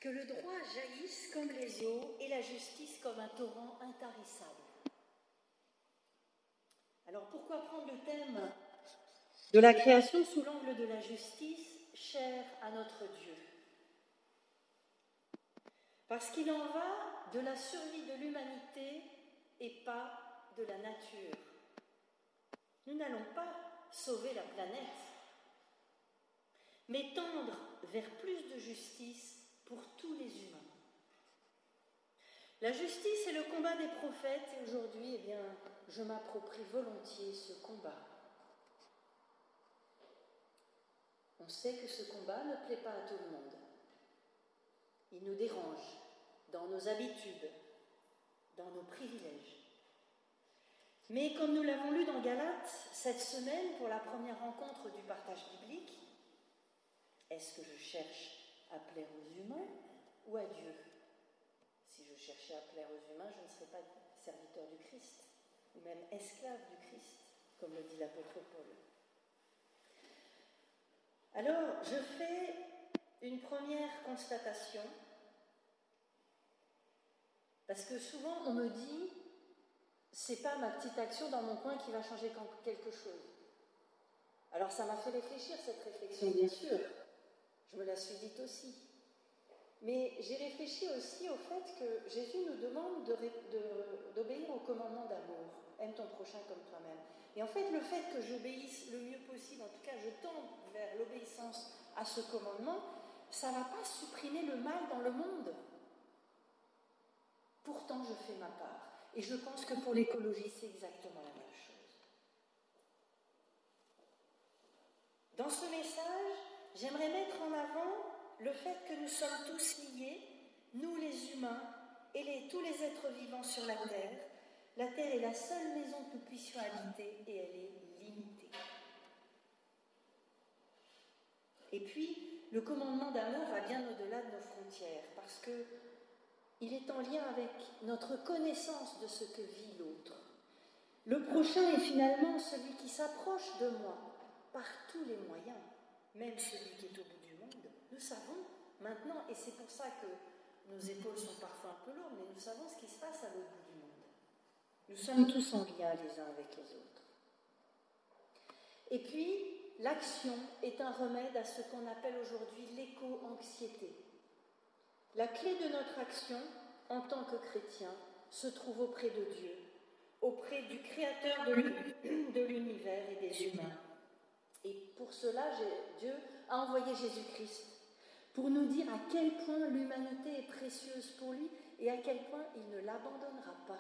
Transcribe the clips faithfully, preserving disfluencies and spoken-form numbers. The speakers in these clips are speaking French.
Que le droit jaillisse comme les eaux et la justice comme un torrent intarissable. Alors pourquoi prendre le thème de la création sous l'angle de la justice, chère à notre Dieu? Parce qu'il en va de la survie de l'humanité et pas de la nature. Nous n'allons pas sauver la planète, mais tendre vers plus de justice pour tous les humains. La justice est le combat des prophètes et aujourd'hui, eh bien, je m'approprie volontiers ce combat. On sait que ce combat ne plaît pas à tout le monde. Il nous dérange dans nos habitudes, dans nos privilèges. Mais comme nous l'avons lu dans Galates cette semaine pour la première rencontre du partage biblique, est-ce que je cherche à plaire aux humains ou à Dieu? Si je cherchais à plaire aux humains, je ne serais pas serviteur du Christ, ou même esclave du Christ, comme le dit l'apôtre Paul. Alors, je fais une première constatation, parce que souvent on me dit, c'est pas ma petite action dans mon coin qui va changer quelque chose. Alors ça m'a fait réfléchir, cette réflexion, bien sûr. Je me la suis dite aussi. Mais j'ai réfléchi aussi au fait que Jésus nous demande de, de, d'obéir au commandement d'amour. Aime ton prochain comme toi-même. Et en fait, le fait que j'obéisse le mieux possible, en tout cas je tende vers l'obéissance à ce commandement, ça ne va pas supprimer le mal dans le monde. Pourtant, je fais ma part. Et je pense que pour l'écologie, c'est exactement la même chose. Dans ce message, j'aimerais mettre en avant le fait que nous sommes tous liés, nous les humains et les, tous les êtres vivants sur la Terre. La Terre est la seule maison que nous puissions habiter et elle est limitée. Et puis, le commandement d'amour va bien au-delà de nos frontières parce qu'il est en lien avec notre connaissance de ce que vit l'autre. Le prochain est finalement celui qui s'approche de moi par tous les moyens, même celui qui est au bout du monde. Nous savons maintenant, et c'est pour ça que nos épaules sont parfois un peu lourdes, mais nous savons ce qui se passe à l'autre bout du monde. Nous sommes tous en lien les uns avec les autres. Et puis, l'action est un remède à ce qu'on appelle aujourd'hui l'éco-anxiété. La clé de notre action, en tant que chrétien, se trouve auprès de Dieu, auprès du Créateur de l'univers et des humains. Et pour cela, Dieu a envoyé Jésus-Christ pour nous dire à quel point l'humanité est précieuse pour lui et à quel point il ne l'abandonnera pas.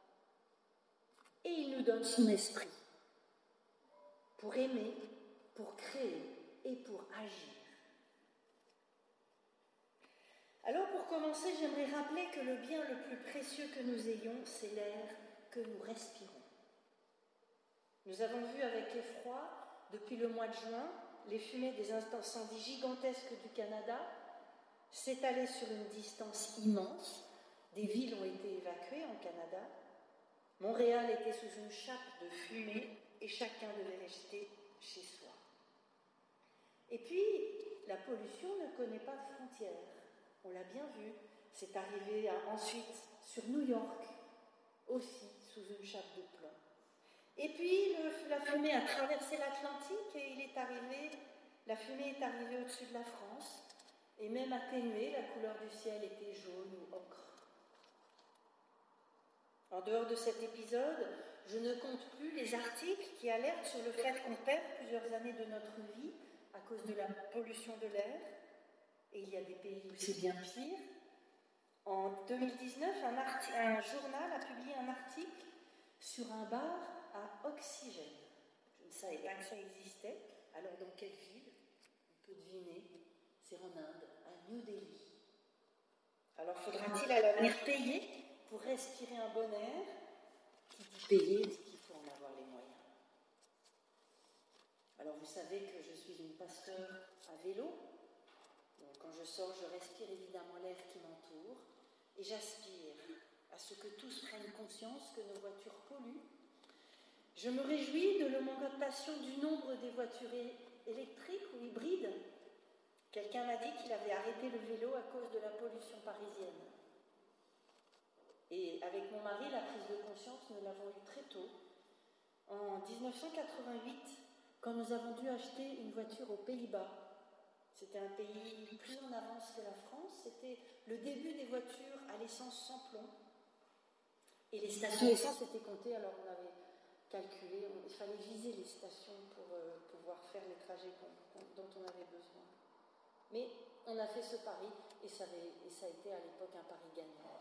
Et il nous donne son esprit pour aimer, pour créer et pour agir. Alors pour commencer, j'aimerais rappeler que le bien le plus précieux que nous ayons, c'est l'air que nous respirons. Nous avons vu avec effroi, depuis le mois de juin, les fumées des incendies gigantesques du Canada s'étalaient sur une distance immense. Des villes ont été évacuées en Canada. Montréal était sous une chape de fumée et chacun devait rester chez soi. Et puis, la pollution ne connaît pas de frontières. On l'a bien vu. C'est arrivé ensuite sur New York, aussi sous une chape de plomb. Et puis, le, la fumée a traversé l'Atlantique et il est arrivé, la fumée est arrivée au-dessus de la France, et même atténuée, la couleur du ciel était jaune ou ocre. En dehors de cet épisode, je ne compte plus les articles qui alertent sur le fait qu'on perd plusieurs années de notre vie à cause de la pollution de l'air, et il y a des pays où c'est bien pire. En deux mille dix-neuf, un, arti- un journal a publié un article sur un bar à oxygène. Je ne savais pas que ça existait. Alors dans quelle ville? On peut deviner. C'est en Inde, à New Delhi. Alors faudra-t-il à l'avenir payer pour respirer un bon air? Qui dit payer dit qu'il faut en avoir les moyens. Alors vous savez que je suis une passeure à vélo. Donc quand je sors, je respire évidemment l'air qui m'entoure et j'aspire à ce que tous prennent conscience que nos voitures polluent. Je me réjouis de l'augmentation du nombre des voitures électriques ou hybrides. Quelqu'un m'a dit qu'il avait arrêté le vélo à cause de la pollution parisienne. Et avec mon mari, la prise de conscience, nous l'avons eue très tôt. En dix-neuf cent quatre-vingt-huit, quand nous avons dû acheter une voiture aux Pays-Bas, c'était un pays plus en avance que la France, c'était le début des voitures à l'essence sans plomb. Et les stations essence étaient comptées, alors on avait calculé, on, il fallait viser les stations pour euh, pouvoir faire les trajets qu'on, dont on avait besoin. Mais on a fait ce pari et ça, avait, et ça a été à l'époque un pari gagnant.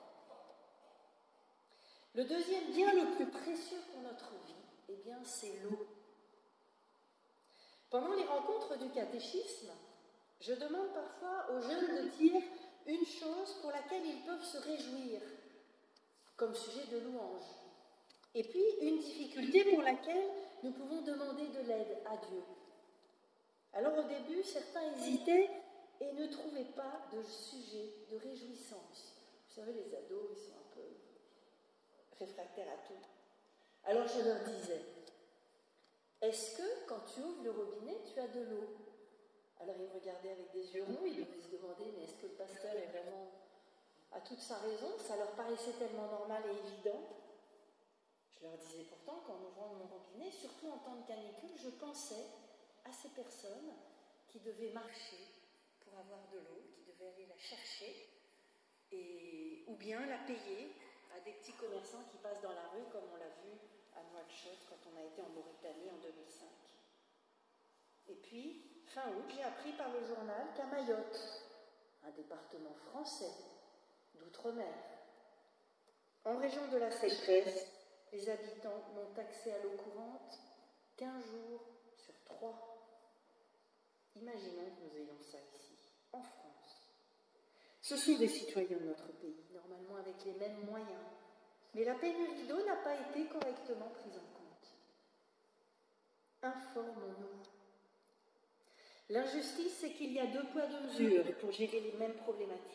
Le deuxième bien le plus précieux pour notre vie, eh bien, c'est l'eau. Pendant les rencontres du catéchisme, je demande parfois aux jeunes de dire une chose pour laquelle ils peuvent se réjouir, comme sujet de louange. Et puis, une difficulté pour laquelle nous pouvons demander de l'aide à Dieu. Alors, au début, certains hésitaient et ne trouvaient pas de sujet de réjouissance. Vous savez, les ados, ils sont un peu réfractaires à tout. Alors, je leur disais, est-ce que, quand tu ouvres le robinet, tu as de l'eau ? Alors, ils me regardaient avec des yeux ronds, ils devaient se demander, mais est-ce que le pasteur est vraiment à toute sa raison ? Ça leur paraissait tellement normal et évident. Je leur disais pourtant qu'en ouvrant mon robinet, surtout en temps de canicule, je pensais à ces personnes qui devaient marcher pour avoir de l'eau, qui devaient aller la chercher, et, ou bien la payer à des petits commerçants qui passent dans la rue, comme on l'a vu à Nouakchott quand on a été en Mauritanie en deux mille cinq. Et puis, fin août, j'ai appris par le journal qu'à Mayotte, un département français d'outre-mer, en région de la sécheresse, les habitants n'ont accès à l'eau courante qu'un jour sur trois. Imaginons que nous ayons ça ici, en France. Ce sont des citoyens de notre pays, normalement avec les mêmes moyens. Mais la pénurie d'eau n'a pas été correctement prise en compte. Informons-nous. L'injustice, c'est qu'il y a deux poids, deux mesures pour gérer les mêmes problématiques.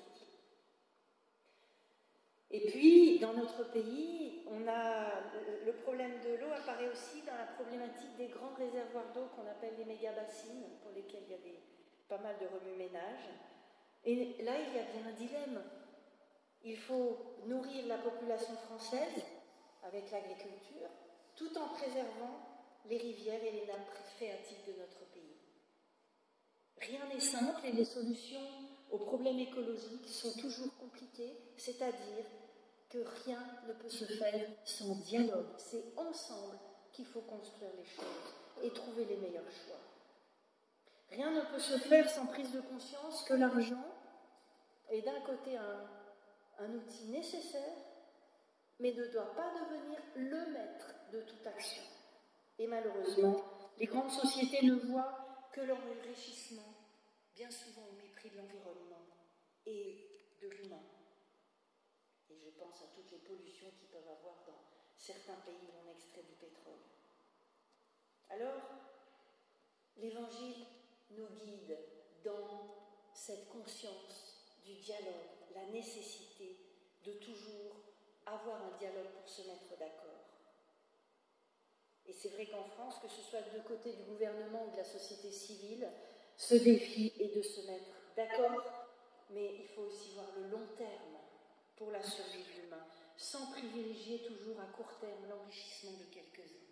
Et puis, dans notre pays, on a, le problème de l'eau apparaît aussi dans la problématique des grands réservoirs d'eau qu'on appelle les méga-bassines, pour lesquels il y a des, pas mal de remue-ménage. Et là, il y a bien un dilemme. Il faut nourrir la population française avec l'agriculture, tout en préservant les rivières et les nappes phréatiques de notre pays. Rien n'est simple et les solutions aux problèmes écologiques sont toujours compliquées, c'est-à-dire que rien ne peut se faire sans dialogue. C'est ensemble qu'il faut construire les choses et trouver les meilleurs choix. Rien ne peut se faire sans prise de conscience que l'argent est d'un côté un, un outil nécessaire, mais ne doit pas devenir le maître de toute action. Et malheureusement, les grandes sociétés ne voient que leur enrichissement, bien souvent au mépris de l'environnement et de l'humain. Et je pense à toutes les pollutions qu'ils peuvent avoir dans certains pays où on extrait du pétrole. Alors, l'Évangile nous guide dans cette conscience du dialogue, la nécessité de toujours avoir un dialogue pour se mettre d'accord. Et c'est vrai qu'en France, que ce soit de côté du gouvernement ou de la société civile, ce défi est de se mettre d'accord, mais il faut aussi voir le long terme pour la survie de l'humain, sans privilégier toujours à court terme l'enrichissement de quelques-uns.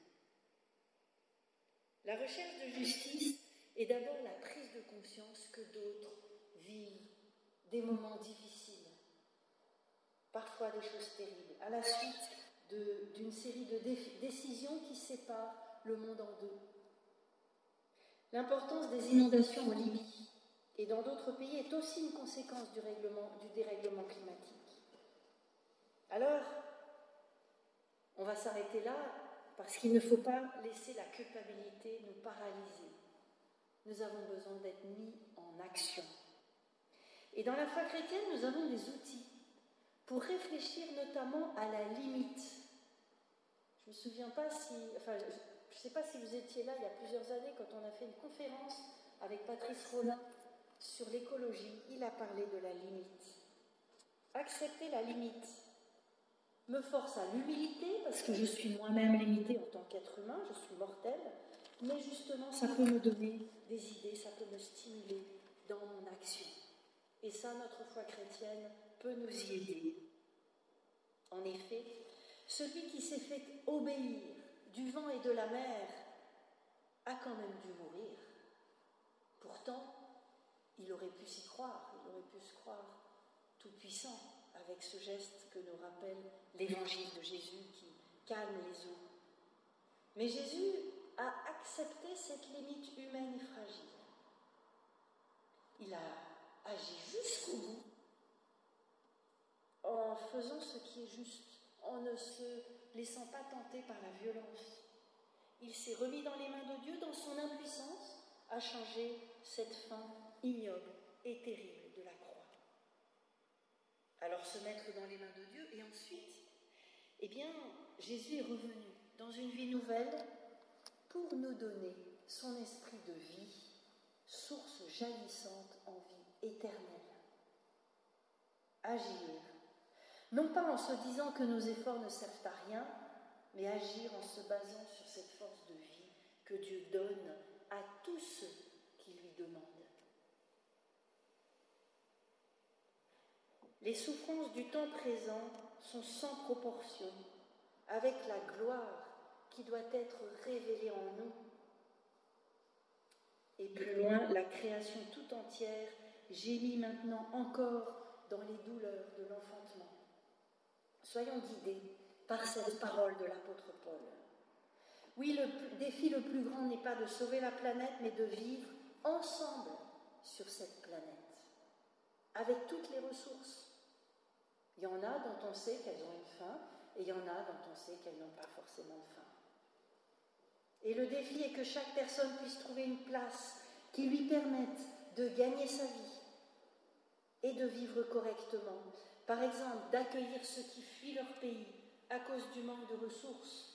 La recherche de justice est d'abord la prise de conscience que d'autres vivent des moments difficiles, parfois des choses terribles, à la suite de, d'une série de dé- décisions qui séparent le monde en deux. L'importance des inondations en Libye et dans d'autres pays est aussi une conséquence du, règlement, du dérèglement climatique. Alors, on va s'arrêter là parce qu'il ne faut pas laisser la culpabilité nous paralyser. Nous avons besoin d'être mis en action. Et dans la foi chrétienne, nous avons des outils pour réfléchir notamment à la limite. Je ne me souviens pas si... Enfin, je ne sais pas si vous étiez là il y a plusieurs années quand on a fait une conférence avec Patrice Rollin sur l'écologie. Il a parlé de la limite. Accepter la limite me force à l'humilité, parce que je suis moi-même limitée en tant qu'être humain, je suis mortelle, mais justement, ça peut me donner des idées, ça peut me stimuler dans mon action. Et ça, notre foi chrétienne peut nous y aider. En effet, celui qui s'est fait obéir du vent et de la mer a quand même dû mourir. Pourtant, il aurait pu s'y croire, il aurait pu se croire tout-puissant avec ce geste que nous rappelle l'évangile de Jésus qui calme les eaux. Mais Jésus a accepté cette limite humaine et fragile. Il a agi jusqu'au bout en faisant ce qui est juste, en ne se laissant pas tenter par la violence. Il s'est remis dans les mains de Dieu, dans son impuissance, à changer cette fin ignoble et terrible de la croix. Alors se mettre dans les mains de Dieu, et ensuite, eh bien, Jésus est revenu dans une vie nouvelle pour nous donner son esprit de vie, source jaillissante en vie éternelle. Agir, non pas en se disant que nos efforts ne servent à rien, mais agir en se basant sur cette force de vie que Dieu donne à tous ceux qui lui demandent. Les souffrances du temps présent sont sans proportion avec la gloire qui doit être révélée en nous. Et plus loin, la création tout entière gémit maintenant encore dans les douleurs de l'enfantement. Soyons guidés par cette parole de l'apôtre Paul. Oui, le défi le plus grand n'est pas de sauver la planète, mais de vivre ensemble sur cette planète, avec toutes les ressources. Il y en a dont on sait qu'elles ont une fin, et il y en a dont on sait qu'elles n'ont pas forcément de fin. Et le défi est que chaque personne puisse trouver une place qui lui permette de gagner sa vie et de vivre correctement. Par exemple, d'accueillir ceux qui fuient leur pays à cause du manque de ressources,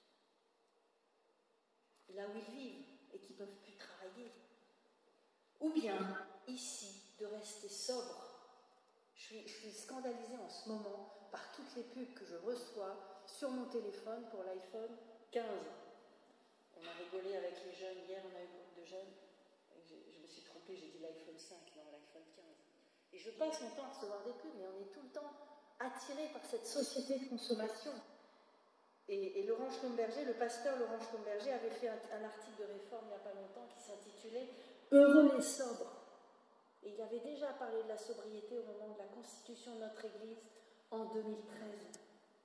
là où ils vivent et qui ne peuvent plus travailler. Ou bien, ici, de rester sobre. Je suis, je suis scandalisée en ce moment par toutes les pubs que je reçois sur mon téléphone pour l'iPhone quinze. On a rigolé avec les jeunes, hier on a eu un groupe de jeunes, et je, je me suis trompée, j'ai dit l'iPhone cinq, non l'iPhone quinze. Et je passe mon temps à recevoir des pubs, mais on est tout le temps attiré par cette société de consommation. Et, et Laurent Schlumberger, le pasteur Laurent Schlumberger, avait fait un, un article de réforme il n'y a pas longtemps qui s'intitulait « Heureux les sobres ». Et il avait déjà parlé de la sobriété au moment de la constitution de notre Église en deux mille treize.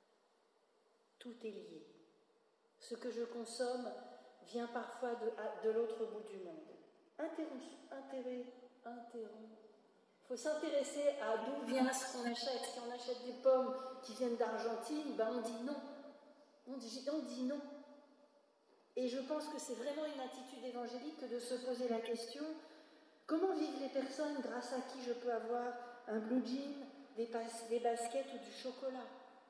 Tout est lié. Ce que je consomme vient parfois de, de l'autre bout du monde. Interromps, intérêt, interromps. Il faut s'intéresser à d'où vient ce qu'on achète. Si on achète des pommes qui viennent d'Argentine, ben on dit non. On dit, on dit non. Et je pense que c'est vraiment une attitude évangélique que de se poser la question, comment vivent les personnes grâce à qui je peux avoir un blue jean, des, bas- des baskets ou du chocolat?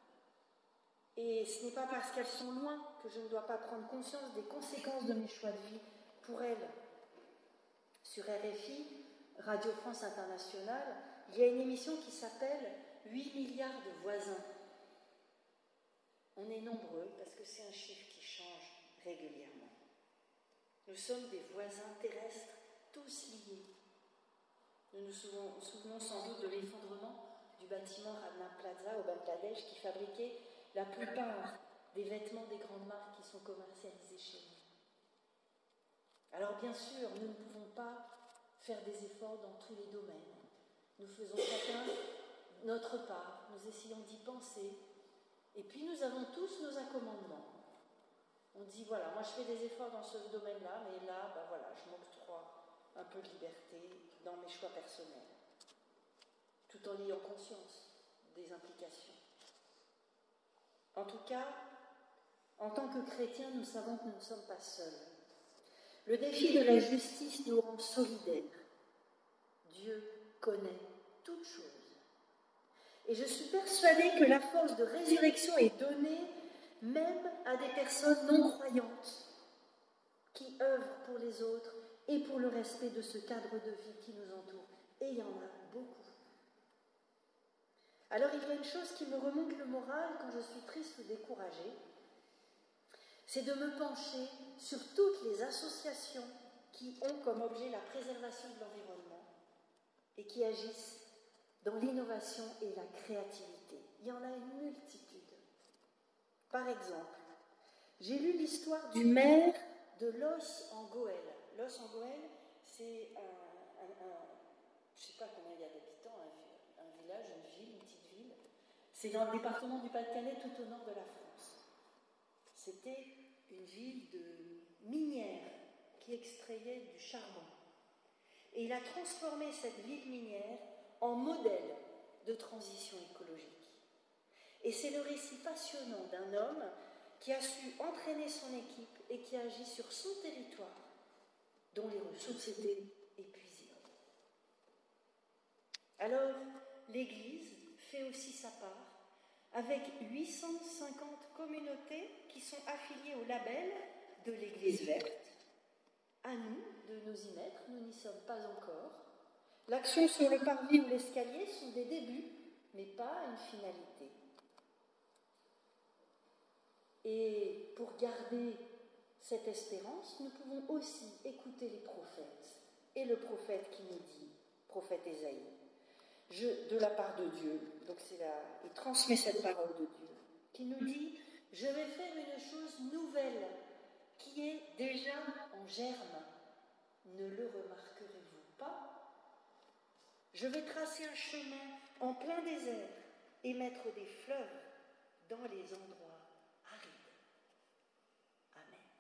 Et ce n'est pas parce qu'elles sont loin que je ne dois pas prendre conscience des conséquences de mes choix de vie pour elles. Sur R F I, Radio France Internationale, il y a une émission qui s'appelle huit milliards de voisins. On est nombreux parce que c'est un chiffre qui change régulièrement. Nous sommes des voisins terrestres, tous liés. Nous nous souvenons, souvenons sans doute de l'effondrement du bâtiment Rana Plaza au Bangladesh qui fabriquait la plupart des vêtements des grandes marques qui sont commercialisés chez nous. Alors bien sûr, nous ne pouvons pas faire des efforts dans tous les domaines. Nous faisons chacun notre part, nous essayons d'y penser, et puis nous avons tous nos accommodements. On dit, voilà, moi je fais des efforts dans ce domaine-là, mais là, ben voilà, je m'octroie un peu de liberté dans mes choix personnels, tout en ayant conscience des implications. En tout cas, en tant que chrétiens, nous savons que nous ne sommes pas seuls. Le défi de la justice nous rend solidaires. Dieu connaît toutes choses. Et je suis persuadée que la force de résurrection est donnée même à des personnes non croyantes qui œuvrent pour les autres et pour le respect de ce cadre de vie qui nous entoure. Et il y en a beaucoup. Alors il y a une chose qui me remonte le moral quand je suis triste ou découragée, c'est de me pencher sur toutes les associations qui ont comme objet la préservation de l'environnement et qui agissent dans l'innovation et la créativité. Il y en a une multitude. Par exemple, j'ai lu l'histoire du maire de Los en Goël. Los en Goël, c'est un, un, un je ne sais pas combien il y a d'habitants, un, un village, une ville, une petite ville. C'est dans le département du Pas-de-Calais, tout au nord de la France. C'était une ville de minière qui extrayait du charbon. Et il a transformé cette ville minière en modèle de transition écologique. Et c'est le récit passionnant d'un homme qui a su entraîner son équipe et qui a agi sur son territoire, dont les ressources étaient épuisées. Alors, l'Église fait aussi sa part, avec huit cent cinquante communautés qui sont affiliées au label de l'Église verte. À nous de nous y mettre, nous n'y sommes pas encore. L'action sur le parvis ou l'escalier sont des débuts, mais pas une finalité. Et pour garder cette espérance, nous pouvons aussi écouter les prophètes. Et le prophète qui nous dit, prophète Ésaïe, je, de la part de Dieu, donc c'est là, il transmet cette parole de Dieu, qui nous dit, je vais faire une chose nouvelle, qui est déjà en germe. Ne le remarquerez-vous pas? Je vais tracer un chemin en plein désert et mettre des fleuves dans les endroits